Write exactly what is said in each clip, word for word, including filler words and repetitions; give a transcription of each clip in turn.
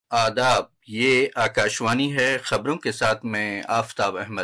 آداب، یہ آکاشوانی ہے۔ خبروں کے ساتھ میں آفتاب احمد۔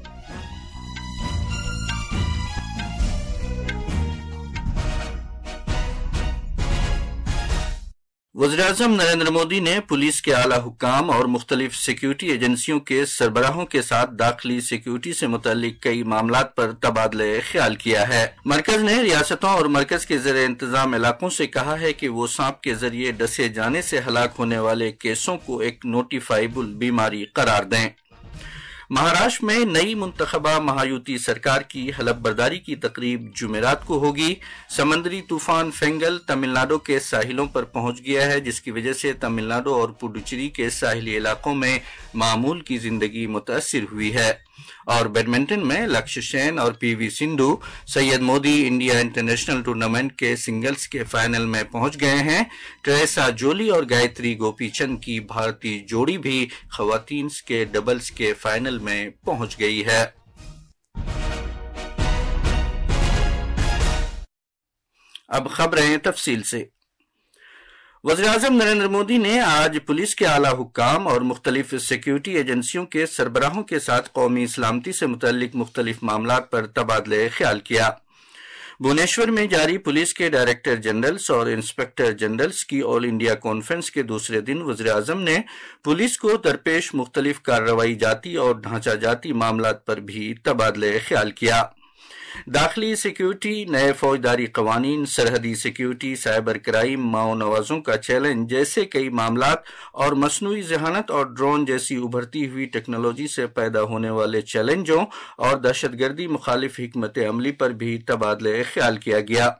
وزیراعظم نریندر مودی نے پولیس کے اعلیٰ حکام اور مختلف سیکیورٹی ایجنسیوں کے سربراہوں کے ساتھ داخلی سیکیورٹی سے متعلق کئی معاملات پر تبادلہ خیال کیا ہے۔ مرکز نے ریاستوں اور مرکز کے زیر انتظام علاقوں سے کہا ہے کہ وہ سانپ کے ذریعے ڈسے جانے سے ہلاک ہونے والے کیسوں کو ایک نوٹیفائیبل بیماری قرار دیں۔ مہاراشٹر میں نئی منتخبہ مہایوتی سرکار کی حلف برداری کی تقریب جمعرات کو ہوگی۔ سمندری طوفان فینگل تمل ناڈو کے ساحلوں پر پہنچ گیا ہے، جس کی وجہ سے تمل ناڈو اور پڈوچیری کے ساحلی علاقوں میں معمول کی زندگی متاثر ہوئی ہے۔ اور بیڈمنٹن میں لکشیا سین اور P V Sindhu Syed Modi India international tournament کے سنگلز کے فائنل میں پہنچ گئے ہیں۔ ٹریسا جولی اور گایتری گوپی چند کی بھارتی جوڑی بھی خواتین کے ڈبلز کے فائنل میں پہنچ گئی ہے۔ اب خبریں تفصیل سے۔ وزیراعظم نریندر مودی نے آج پولیس کے اعلیٰ حکام اور مختلف سیکیورٹی ایجنسیوں کے سربراہوں کے ساتھ قومی سلامتی سے متعلق مختلف معاملات پر تبادلہ خیال کیا۔ بھونیشور میں جاری پولیس کے ڈائریکٹر جنرلز اور انسپکٹر جنرلز کی آل انڈیا کانفرنس کے دوسرے دن وزیراعظم نے پولیس کو درپیش مختلف کارروائی جاتی اور ڈھانچہ جاتی معاملات پر بھی تبادلہ خیال کیا۔ داخلی سیکیورٹی، نئے فوجداری قوانین، سرحدی سیکیورٹی، سائبر کرائم، ماؤ نوازوں کا چیلنج جیسے کئی معاملات اور مصنوعی ذہانت اور ڈرون جیسی ابھرتی ہوئی ٹیکنالوجی سے پیدا ہونے والے چیلنجوں اور دہشت گردی مخالف حکمت عملی پر بھی تبادلہ خیال کیا گیا۔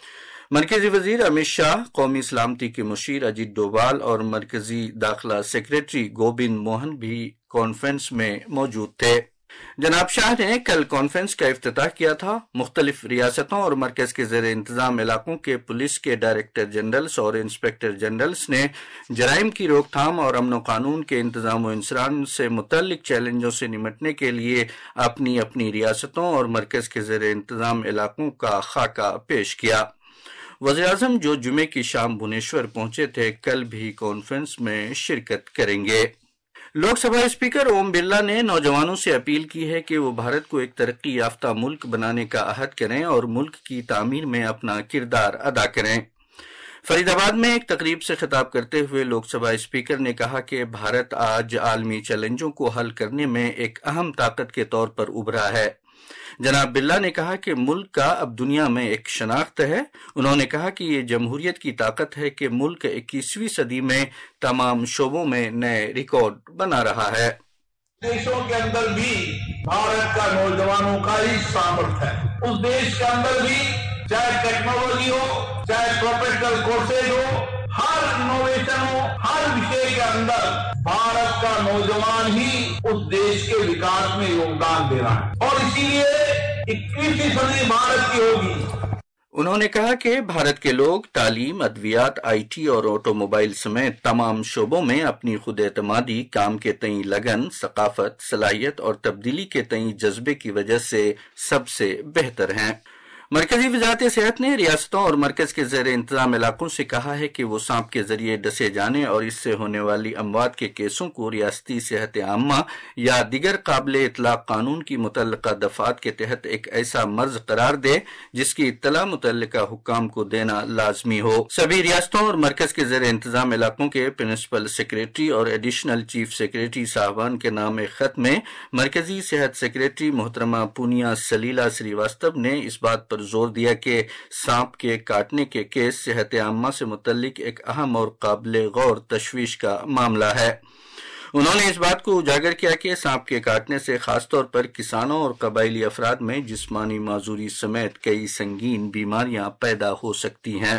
مرکزی وزیر امت شاہ، قومی سلامتی کے مشیر اجیت ڈوبھال اور مرکزی داخلہ سیکریٹری گوبند موہن بھی کانفرنس میں موجود تھے۔ جناب شاہ نے کل کانفرنس کا افتتاح کیا تھا۔ مختلف ریاستوں اور مرکز کے زیر انتظام علاقوں کے پولیس کے ڈائریکٹر جنرلز اور انسپکٹر جنرلز نے جرائم کی روک تھام اور امن و قانون کے انتظام و انصرام سے متعلق چیلنجوں سے نمٹنے کے لیے اپنی اپنی ریاستوں اور مرکز کے زیر انتظام علاقوں کا خاکہ پیش کیا۔ وزیراعظم جو جمعے کی شام بھونیشور پہنچے تھے، کل بھی کانفرنس میں شرکت کریں گے۔ لوک سبھا اسپیکر اوم برلا نے نوجوانوں سے اپیل کی ہے کہ وہ بھارت کو ایک ترقی یافتہ ملک بنانے کا عہد کریں اور ملک کی تعمیر میں اپنا کردار ادا کریں۔ فرید آباد میں ایک تقریب سے خطاب کرتے ہوئے لوک سبھا اسپیکر نے کہا کہ بھارت آج عالمی چیلنجوں کو حل کرنے میں ایک اہم طاقت کے طور پر ابھرا ہے۔ جناب برلا نے کہا کہ ملک کا اب دنیا میں ایک شناخت ہے۔ انہوں نے کہا کہ یہ جمہوریت کی طاقت ہے کہ ملک اکیسویں صدی میں تمام شعبوں میں نئے ریکارڈ بنا رہا ہے۔ دیشوں کے اندر بھی بھارت کا نوجوانوں کا ہی سامرتھ ہے۔ اس دیش کے اندر بھی چاہے ٹیکنالوجی ہو، چاہے پروفیشنل کورسز ہو، ہر انوویشن ہو، ہر وشے کے اندر بھارت کا نوجوان ہی اس دیش کے وکاس میں یوگدان دے رہا ہے، اور اسی لیے اکیسویں صدی بھارت کی ہوگی۔ انہوں نے کہا کہ بھارت کے لوگ تعلیم، ادویات، آئی ٹی اور آٹو موبائل سمیت تمام شعبوں میں اپنی خود اعتمادی، کام کے تئیں لگن، ثقافت، صلاحیت اور تبدیلی کے تئیں جذبے کی وجہ سے سب سے بہتر ہیں۔ مرکزی وزارت صحت نے ریاستوں اور مرکز کے زیر انتظام علاقوں سے کہا ہے کہ وہ سانپ کے ذریعے ڈسے جانے اور اس سے ہونے والی اموات کے کیسوں کو ریاستی صحت عامہ یا دیگر قابل اطلاق قانون کی متعلقہ دفعات کے تحت ایک ایسا مرض قرار دے جس کی اطلاع متعلقہ حکام کو دینا لازمی ہو۔ سبھی ریاستوں اور مرکز کے زیر انتظام علاقوں کے پرنسپل سیکریٹری اور ایڈیشنل چیف سیکریٹری صاحبان کے نام ایک خط میں مرکزی صحت سیکریٹری محترمہ پونیا سلیلا سریواستو نے اس بات پر زور دیا کہ سانپ کے کاٹنے کے کیس صحت عامہ سے متعلق ایک اہم اور قابل غور تشویش کا معاملہ ہے۔ انہوں نے اس بات کو اجاگر کیا کہ سانپ کے کاٹنے سے خاص طور پر کسانوں اور قبائلی افراد میں جسمانی معذوری سمیت کئی سنگین بیماریاں پیدا ہو سکتی ہیں۔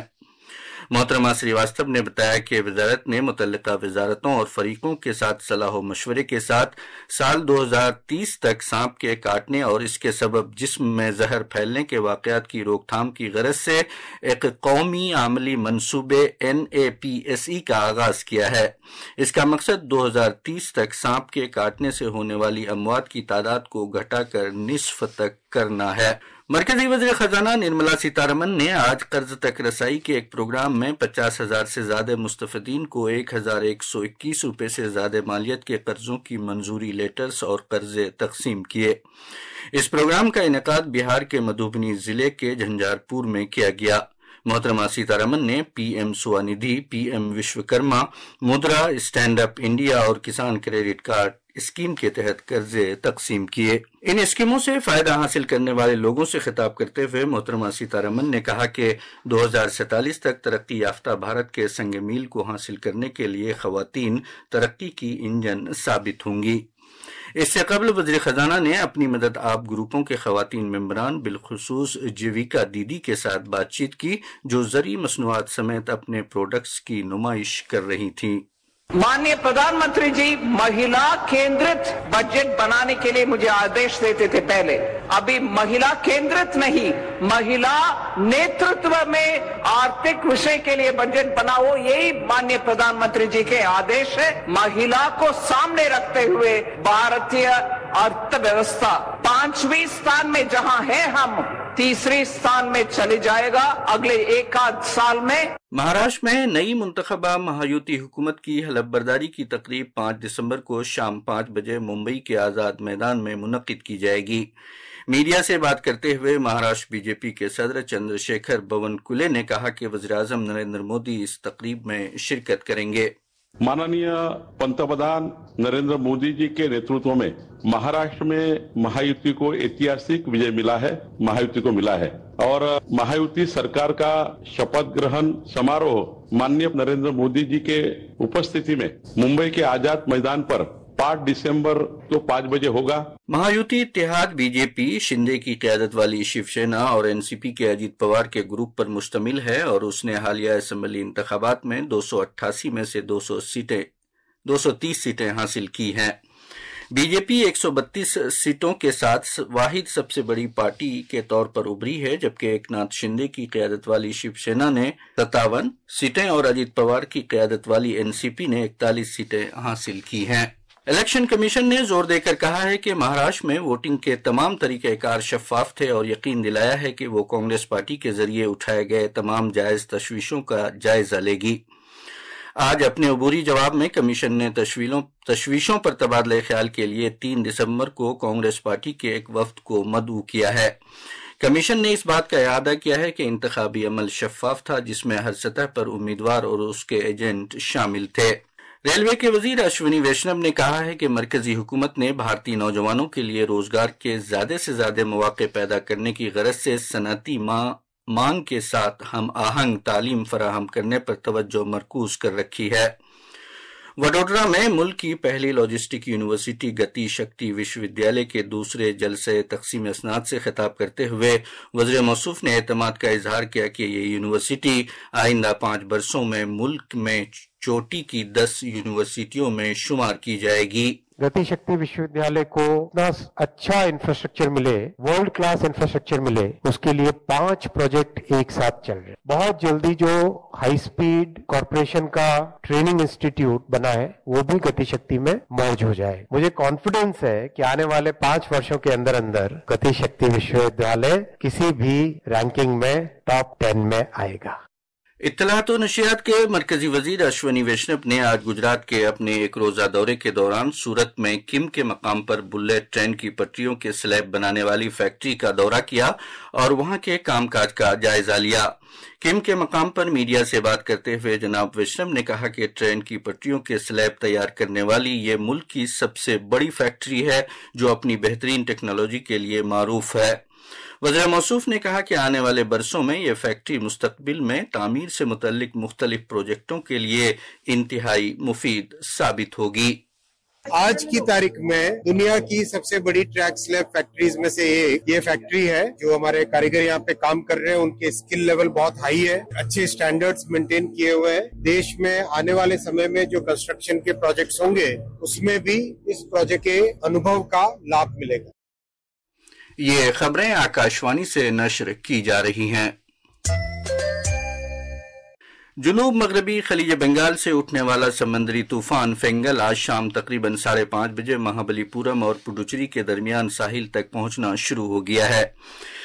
محترمہ سریواستو نے بتایا کہ وزارت نے متعلقہ وزارتوں اور فریقوں کے ساتھ صلاح و مشورے کے ساتھ سال دو ہزار تیس تک سانپ کے کاٹنے اور اس کے سبب جسم میں زہر پھیلنے کے واقعات کی روک تھام کی غرض سے ایک قومی عملی منصوبے این اے پی ایس ای کا آغاز کیا ہے۔ اس کا مقصد دو ہزار تیس تک سانپ کے کاٹنے سے ہونے والی اموات کی تعداد کو گھٹا کر نصف تک کرنا ہے۔ مرکزی وزیر خزانہ نرملا سیتارمن نے آج قرض تک رسائی کے ایک پروگرام میں پچاس ہزار سے زیادہ مستفیدین کو ایک ہزار ایک سو اکیس روپے سے زیادہ مالیت کے قرضوں کی منظوری لیٹرز اور قرضے تقسیم کیے۔ اس پروگرام کا انعقاد بہار کے مدھوبنی ضلع کے جھنجھار پور میں کیا گیا۔ محترمہ سیتارمن نے P M Svanidhi, P M Vishwakarma Mudra, stand up India اور کسان کریڈٹ کارڈ اسکیم کے تحت قرضے تقسیم کیے۔ ان اسکیموں سے فائدہ حاصل کرنے والے لوگوں سے خطاب کرتے ہوئے محترمہ سیتارمن نے کہا کہ دو ہزار سینتالیس تک ترقی یافتہ بھارت کے سنگ میل کو حاصل کرنے کے لیے خواتین ترقی کی انجن ثابت ہوں گی۔ اس سے قبل وزیر خزانہ نے اپنی مدد آپ گروپوں کے خواتین ممبران بالخصوص جیویکا دیدی کے ساتھ بات چیت کی، جو زرعی مصنوعات سمیت اپنے پروڈکٹس کی نمائش کر رہی تھیں۔ माननीय प्रधानमंत्री जी महिला केंद्रित बजट बनाने के लिए मुझे आदेश देते थे पहले, अभी महिला केंद्रित नहीं, महिला नेतृत्व में आर्थिक विषय के लिए बजट बनाओ, यही माननीय प्रधानमंत्री जी के आदेश है। महिला को सामने रखते हुए भारतीय अर्थव्यवस्था पांचवी स्थान में जहां है हम तीसरी स्थान में चली जाएगा अगले एक आध साल में। महाराष्ट्र में नई मुंतखबा महायुति हुकूमत की हलफ बर्दारी की तकरीब पाँच दिसंबर को शाम पाँच बजे मुंबई के आजाद मैदान में मुनक्किद की जाएगी। मीडिया से बात करते हुए महाराष्ट्र बीजेपी के सदर चंद्रशेखर बावनकुले ने कहा कि वज़ीर-ए-आज़म नरेंद्र मोदी इस तकरीब में शिरकत करेंगे। माननीय पंतप्रधान नरेंद्र मोदी जी के नेतृत्व में महाराष्ट्र में महायुति को ऐतिहासिक विजय मिला है, महायुति को मिला है और महायुति सरकार का शपथ ग्रहण समारोह माननीय नरेंद्र मोदी जी के उपस्थिति में मुंबई के आजाद मैदान पर पाँच दिसंबर को पाँच बजे होगा। महायुति इत्तेहाद बीजेपी, शिंदे की क़यादत वाली शिवसेना और एनसीपी के अजीत पवार के ग्रुप पर मुश्तमिल है और उसने हालिया असेंबली इंतखाबात में दो सौ अट्ठासी में से दो सौ सीटें दो सौ तीस सीटें हासिल की हैं। बीजेपी एक सौ बत्तीस सीटों के साथ वाहिद सबसे बड़ी पार्टी के तौर पर उभरी है, जबकि एकनाथ शिंदे की क़यादत वाली शिवसेना ने सत्तावन सीटें और अजीत पवार की क़यादत वाली एनसीपी ने इकतालीस सीटें हासिल की हैं। इलेक्शन कमीशन ने जोर देकर कहा है कि महाराष्ट्र में वोटिंग के तमाम तरीक़ेकार शफाफ थे और यकीन दिलाया है कि वो कांग्रेस पार्टी के जरिए उठाए गए तमाम जायज तशवीशों का जायजा लेगी। आज अपने अबूरी जवाब में कमीशन ने तशवीशों पर तबादले ख्याल के लिए तीन दिसंबर को कांग्रेस पार्टी के एक वफ्द को मदऊ किया है। कमीशन ने इस बात का इरादा किया है कि इंतखाबी अमल शफाफ था, जिसमें हर सतह पर उम्मीदवार और उसके एजेंट शामिल थे। रेलवे के वजीर अश्विनी वैष्णव ने कहा है कि मरकजी हुकूमत ने भारतीय नौजवानों के लिए रोजगार के ज्यादा से ज्यादा मौके पैदा करने की गरज से सनअती मांग के साथ हम आहंग तालीम फराहम करने पर तवज्जो मरकूज कर रखी है। वडोदरा में मुल्क की पहली लॉजिस्टिक यूनिवर्सिटी गति शक्ति विश्वविद्यालय के दूसरे जलसे तकसीम असनाद से खिताब करते हुए वज़ीर मौसूफ ने एतमाद का इजहार किया कि ये यूनिवर्सिटी आइंदा पाँच बरसों में मुल्क में चोटी की दस यूनिवर्सिटियों में शुमार की जाएगी। गति शक्ति विश्वविद्यालय को इतना अच्छा इंफ्रास्ट्रक्चर मिले, वर्ल्ड क्लास इंफ्रास्ट्रक्चर मिले, उसके लिए पांच प्रोजेक्ट एक साथ चल रहे हैं। बहुत जल्दी जो हाई स्पीड कॉरपोरेशन का ट्रेनिंग इंस्टीट्यूट बना है वो भी गति शक्ति में मर्ज हो जाए। मुझे कॉन्फिडेंस है कि आने वाले पांच वर्षों के अंदर अंदर गति शक्ति विश्वविद्यालय किसी भी रैंकिंग में टॉप टेन में आएगा। इत्तलात और नशियात के मरकजी वजीर अश्विनी वैष्णव ने आज गुजरात के अपने एक रोजा दौरे के दौरान सूरत में किम के मकाम पर बुलेट ट्रेन की पटरियों के स्लैब बनाने वाली फैक्ट्री का दौरा किया और वहां के कामकाज का जायजा लिया। किम के मकाम पर मीडिया से बात करते हुए जनाब वैष्णव ने कहा कि ट्रेन की पटरियों के स्लैब तैयार करने वाली ये मुल्क की सबसे बड़ी फैक्ट्री है, जो अपनी बेहतरीन टेक्नोलॉजी के लिए मारूफ है। वज़ीर मौसूफ ने कहा कि आने वाले बरसों में यह फैक्ट्री मुस्तकबिल में तामीर से मुतल्लिक मुख्तलिफ प्रोजेक्टों के लिए इंतहाई मुफीद साबित होगी। आज की तारीख में दुनिया की सबसे बड़ी ट्रैक स्लैब फैक्ट्रीज में से एक ये फैक्ट्री है। जो हमारे कारीगर यहाँ पे काम कर रहे हैं उनके स्किल लेवल बहुत हाई है, अच्छे स्टैंडर्ड्स मेंटेन किए हुए हैं। देश में आने वाले समय में जो कंस्ट्रक्शन के प्रोजेक्ट्स होंगे उसमें भी इस प्रोजेक्ट के अनुभव का लाभ मिलेगा। ये खबरें आकाशवाणी से नश्र की जा रही हैं। जुनूब मगरबी खलीज बंगाल से उठने वाला समंदरी तूफान फेंगल आज शाम तकरीबन साढ़े पाँच बजे महाबलीपुरम और पुडुचेरी के दरमियान साहिल तक पहुंचना शुरू हो गया है।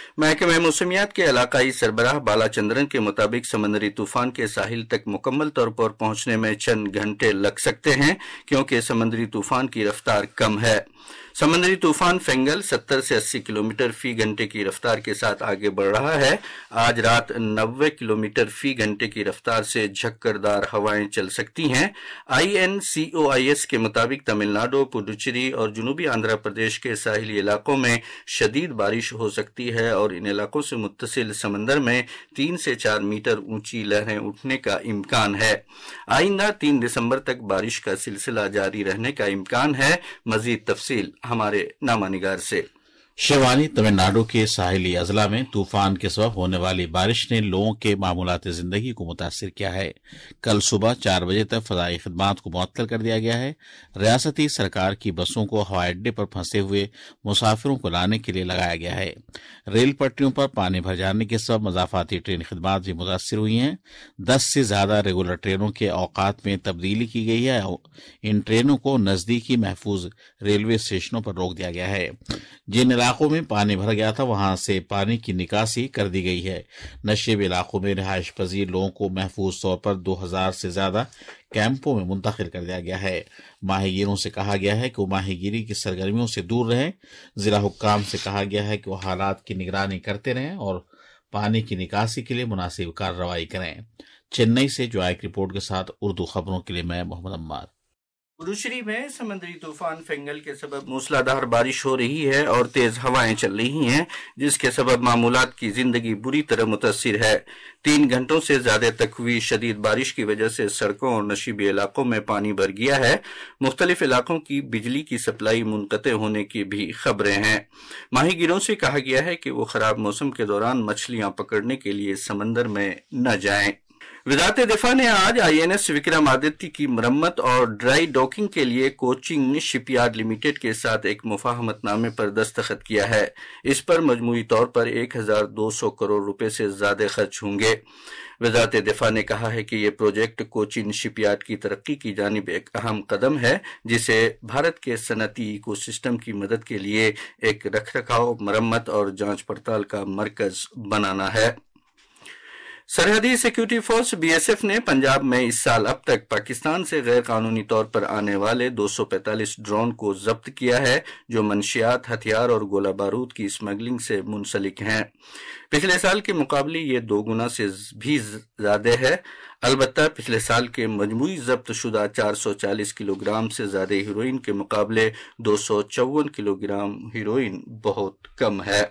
محکمہ موسمیات کے علاقائی سربراہ بالا چندرن کے مطابق سمندری طوفان کے ساحل تک مکمل طور پر پہنچنے میں چند گھنٹے لگ سکتے ہیں کیونکہ سمندری طوفان کی رفتار کم ہے۔ سمندری طوفان فینگل ستر سے اسی کلومیٹر فی گھنٹے کی رفتار کے ساتھ آگے بڑھ رہا ہے۔ آج رات نوے کلومیٹر فی گھنٹے کی رفتار سے جھکڑدار ہوائیں چل سکتی ہیں۔ آئی N C O I S کے مطابق تمل ناڈو، پڈوچیری اور جنوبی آندھرا پردیش کے ساحلی علاقوں میں شدید بارش ہو سکتی ہے اور ان علاقوں سے متصل سمندر میں تین سے چار میٹر اونچی لہریں اٹھنے کا امکان ہے۔ آئندہ تین دسمبر تک بارش کا سلسلہ جاری رہنے کا امکان ہے۔ مزید تفصیل ہمارے نامہ نگار سے۔ شیوانی تمل ناڈو کے ساحلی اضلاع میں طوفان کے سبب ہونے والی بارش نے لوگوں کے معمولات زندگی کو متاثر کیا ہے۔ کل صبح چار بجے تک فضائی خدمات کو معطل کر دیا گیا ہے۔ ریاستی سرکار کی بسوں کو ہوائی اڈے پر پھنسے ہوئے مسافروں کو لانے کے لیے لگایا گیا ہے۔ ریل پٹریوں پر پانی بھر جانے کے سبب مضافاتی ٹرین خدمات بھی متاثر ہوئی ہیں۔ دس سے زیادہ ریگولر ٹرینوں کے اوقات میں تبدیلی کی گئی ہے۔ ان ٹرینوں کو نزدیکی محفوظ ریلوے اسٹیشنوں پر روک دیا گیا ہے۔ جن علاقوں میں پانی بھر گیا تھا وہاں سے پانی کی نکاسی کر دی گئی ہے۔ نشیب علاقوں میں رہائش پذیر لوگوں کو محفوظ طور پر دو ہزار سے زیادہ کیمپوں میں منتقل کر دیا گیا ہے۔ ماہی گیروں سے کہا گیا ہے کہ وہ ماہی گیری کی سرگرمیوں سے دور رہیں۔ ضلع حکام سے کہا گیا ہے کہ وہ حالات کی نگرانی کرتے رہیں اور پانی کی نکاسی کے لیے مناسب کارروائی کریں۔ چنئی سے جو ایک رپورٹ کے ساتھ اردو خبروں کے لیے میں محمد عمار۔ پڈوچیری میں سمندری طوفان فینگل کے سبب موسلادھار بارش ہو رہی ہے اور تیز ہوائیں چل رہی ہیں، جس کے سبب معمولات کی زندگی بری طرح متاثر ہے۔ تین گھنٹوں سے زیادہ تک ہوئی شدید بارش کی وجہ سے سڑکوں اور نشیبی علاقوں میں پانی بھر گیا ہے۔ مختلف علاقوں کی بجلی کی سپلائی منقطع ہونے کی بھی خبریں ہیں۔ ماہی گیروں سے کہا گیا ہے کہ وہ خراب موسم کے دوران مچھلیاں پکڑنے کے لیے سمندر میں نہ جائیں۔ وزارت دفاع نے آج I N S Vikramaditya کی مرمت اور ڈرائی ڈاکنگ کے لیے کوچنگ شپ یارڈ لمیٹڈ کے ساتھ ایک مفاہمت نامے پر دستخط کیا ہے۔ اس پر مجموعی طور پر ایک ہزار دو سو کروڑ روپے سے زیادہ خرچ ہوں گے۔ وزارت دفاع نے کہا ہے کہ یہ پروجیکٹ کوچین شپ یارڈ کی ترقی کی جانب ایک اہم قدم ہے، جسے بھارت کے صنعتی ایکو سسٹم کی مدد کے لیے ایک رکھ رکھاؤ، مرمت اور جانچ پڑتال کا مرکز بنانا ہے۔ سرحدی security force B S F نے پنجاب میں اس سال اب تک پاکستان سے غیر قانونی طور پر آنے والے دو سو پینتالیس ڈرون کو ضبط کیا ہے، جو منشیات، ہتھیار اور گولہ بارود کی اسمگلنگ سے منسلک ہیں۔ پچھلے سال کے مقابلے یہ دو گنا سے بھی زیادہ ہے۔ البتہ پچھلے سال کے مجموعی ضبط شدہ چار سو چالیس کلو گرام سے زیادہ ہیروئن کے مقابلے دو سو چون کلو گرام ہیروئن بہت کم ہے۔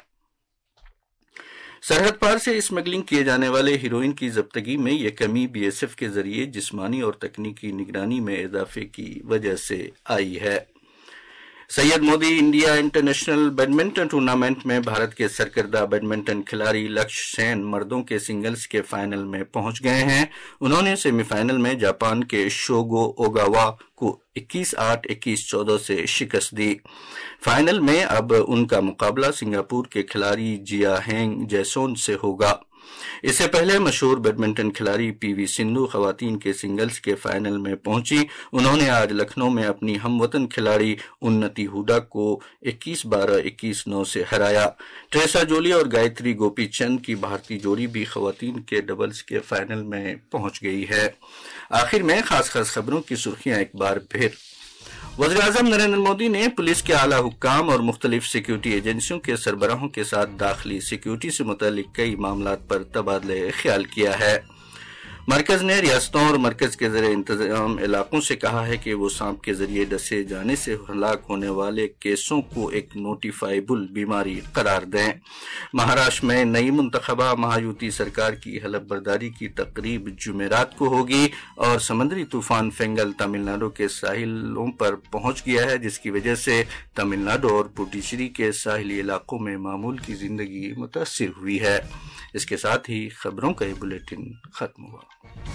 سرحد پار سے اسمگلنگ کیے جانے والے ہیروئن کی ضبطگی میں یہ کمی بی ایس ایف کے ذریعے جسمانی اور تکنیکی نگرانی میں اضافے کی وجہ سے آئی ہے۔ Syed Modi India international badminton tournament میں بھارت کے سرکردہ بیڈمنٹن کھلاڑی لکش سین مردوں کے سنگلز کے فائنل میں پہنچ گئے ہیں۔ انہوں نے سیمی فائنل میں جاپان کے شوگو اوگاوا کو اکیس آٹھ اکیس چودہ سے شکست دی۔ فائنل میں اب ان کا مقابلہ سنگاپور کے کھلاڑی جیا ہینگ جیسون سے ہوگا۔ اس سے پہلے مشہور بیڈمنٹن کھلاڑی پی وی سندھو خواتین کے سنگلز کے فائنل میں پہنچی۔ انہوں نے آج لکھنؤ میں اپنی ہم وطن کھلاڑی انتی ہوڈا کو اکیس بارہ اکیس نو سے ہرایا۔ ٹریسا جولی اور گایتری گوپی چند کی بھارتی جوڑی بھی خواتین کے ڈبلز کے فائنل میں پہنچ گئی ہے۔ آخر میں خاص خاص خبروں کی سرخیاں ایک بار پھر۔ وزیراعظم نریندر مودی نے پولیس کے اعلیٰ حکام اور مختلف سیکیورٹی ایجنسیوں کے سربراہوں کے ساتھ داخلی سیکیورٹی سے متعلق کئی معاملات پر تبادلہ خیال کیا ہے۔ مرکز نے ریاستوں اور مرکز کے زیر انتظام علاقوں سے کہا ہے کہ وہ سانپ کے ذریعے ڈسے جانے سے ہلاک ہونے والے کیسوں کو ایک نوٹیفائیبل بیماری قرار دیں۔ مہاراشٹر میں نئی منتخبہ مہایوتی سرکار کی حلف برداری کی تقریب جمعرات کو ہوگی اور سمندری طوفان فینگل تمل ناڈو کے ساحلوں پر پہنچ گیا ہے، جس کی وجہ سے تمل ناڈو اور پڈوچیری کے ساحلی علاقوں میں معمول کی زندگی متاثر ہوئی ہے۔ اس کے ساتھ ہی خبروں کا یہ بلیٹن ختم ہوا۔